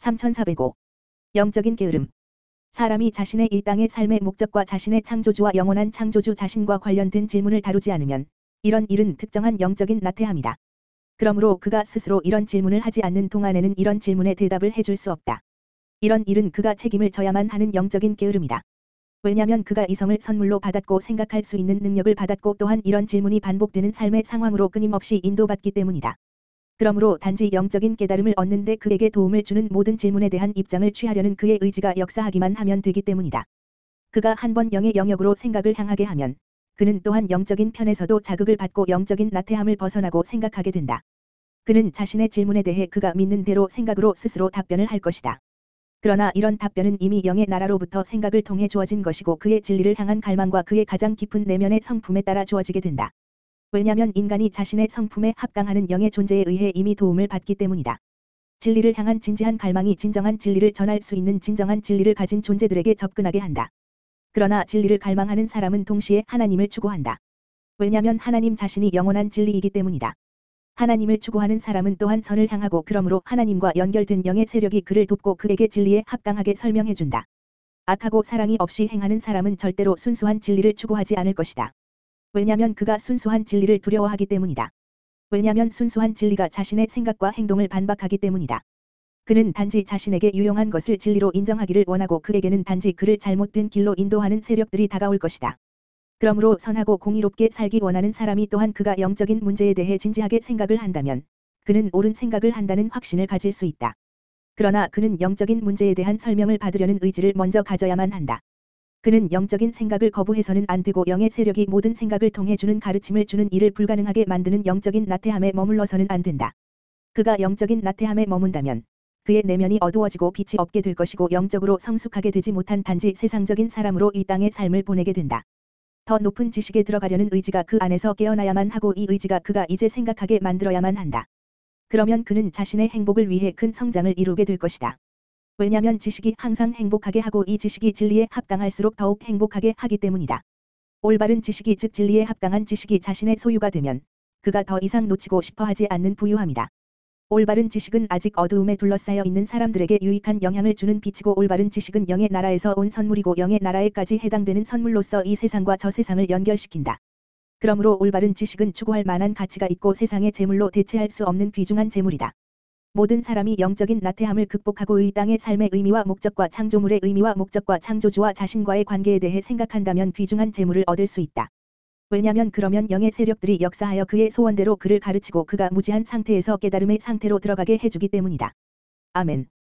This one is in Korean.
3405. 영적인 게으름. 사람이 자신의 이 땅의 삶의 목적과 자신의 창조주와 영원한 창조주 자신과 관련된 질문을 다루지 않으면 이런 일은 특정한 영적인 나태함이다. 그러므로 그가 스스로 이런 질문을 하지 않는 동안에는 이런 질문에 대답을 해줄 수 없다. 이런 일은 그가 책임을 져야만 하는 영적인 게으름이다. 왜냐하면 그가 이성을 선물로 받았고 생각할 수 있는 능력을 받았고 또한 이런 질문이 반복되는 삶의 상황으로 끊임없이 인도받기 때문이다. 그러므로 단지 영적인 깨달음을 얻는데 그에게 도움을 주는 모든 질문에 대한 입장을 취하려는 그의 의지가 역사하기만 하면 되기 때문이다. 그가 한번 영의 영역으로 생각을 향하게 하면 그는 또한 영적인 편에서도 자극을 받고 영적인 나태함을 벗어나고 생각하게 된다. 그는 자신의 질문에 대해 그가 믿는 대로 생각으로 스스로 답변을 할 것이다. 그러나 이런 답변은 이미 영의 나라로부터 생각을 통해 주어진 것이고 그의 진리를 향한 갈망과 그의 가장 깊은 내면의 성품에 따라 주어지게 된다. 왜냐하면 인간이 자신의 성품에 합당하는 영의 존재에 의해 이미 도움을 받기 때문이다. 진리를 향한 진지한 갈망이 진정한 진리를 전할 수 있는 진정한 진리를 가진 존재들에게 접근하게 한다. 그러나 진리를 갈망하는 사람은 동시에 하나님을 추구한다. 왜냐하면 하나님 자신이 영원한 진리이기 때문이다. 하나님을 추구하는 사람은 또한 선을 향하고 그러므로 하나님과 연결된 영의 세력이 그를 돕고 그에게 진리에 합당하게 설명해준다. 악하고 사랑이 없이 행하는 사람은 절대로 순수한 진리를 추구하지 않을 것이다. 왜냐하면 그가 순수한 진리를 두려워하기 때문이다. 왜냐하면 순수한 진리가 자신의 생각과 행동을 반박하기 때문이다. 그는 단지 자신에게 유용한 것을 진리로 인정하기를 원하고 그에게는 단지 그를 잘못된 길로 인도하는 세력들이 다가올 것이다. 그러므로 선하고 공의롭게 살기 원하는 사람이 또한 그가 영적인 문제에 대해 진지하게 생각을 한다면 그는 옳은 생각을 한다는 확신을 가질 수 있다. 그러나 그는 영적인 문제에 대한 설명을 받으려는 의지를 먼저 가져야만 한다. 그는 영적인 생각을 거부해서는 안 되고 영의 세력이 모든 생각을 통해 주는 가르침을 주는 일을 불가능하게 만드는 영적인 나태함에 머물러서는 안 된다. 그가 영적인 나태함에 머문다면 그의 내면이 어두워지고 빛이 없게 될 것이고 영적으로 성숙하게 되지 못한 단지 세상적인 사람으로 이 땅의 삶을 보내게 된다. 더 높은 지식에 들어가려는 의지가 그 안에서 깨어나야만 하고 이 의지가 그가 이제 생각하게 만들어야만 한다. 그러면 그는 자신의 행복을 위해 큰 성장을 이루게 될 것이다. 왜냐하면 지식이 항상 행복하게 하고 이 지식이 진리에 합당할수록 더욱 행복하게 하기 때문이다. 올바른 지식이 즉 진리에 합당한 지식이 자신의 소유가 되면 그가 더 이상 놓치고 싶어 하지 않는 부유함이다. 올바른 지식은 아직 어두움에 둘러싸여 있는 사람들에게 유익한 영향을 주는 빛이고 올바른 지식은 영의 나라에서 온 선물이고 영의 나라에까지 해당되는 선물로서 이 세상과 저 세상을 연결시킨다. 그러므로 올바른 지식은 추구할 만한 가치가 있고 세상의 재물로 대체할 수 없는 귀중한 재물이다. 모든 사람이 영적인 나태함을 극복하고 이 땅의 삶의 의미와 목적과 창조물의 의미와 목적과 창조주와 자신과의 관계에 대해 생각한다면 귀중한 재물을 얻을 수 있다. 왜냐하면 그러면 영의 세력들이 역사하여 그의 소원대로 그를 가르치고 그가 무지한 상태에서 깨달음의 상태로 들어가게 해주기 때문이다. 아멘.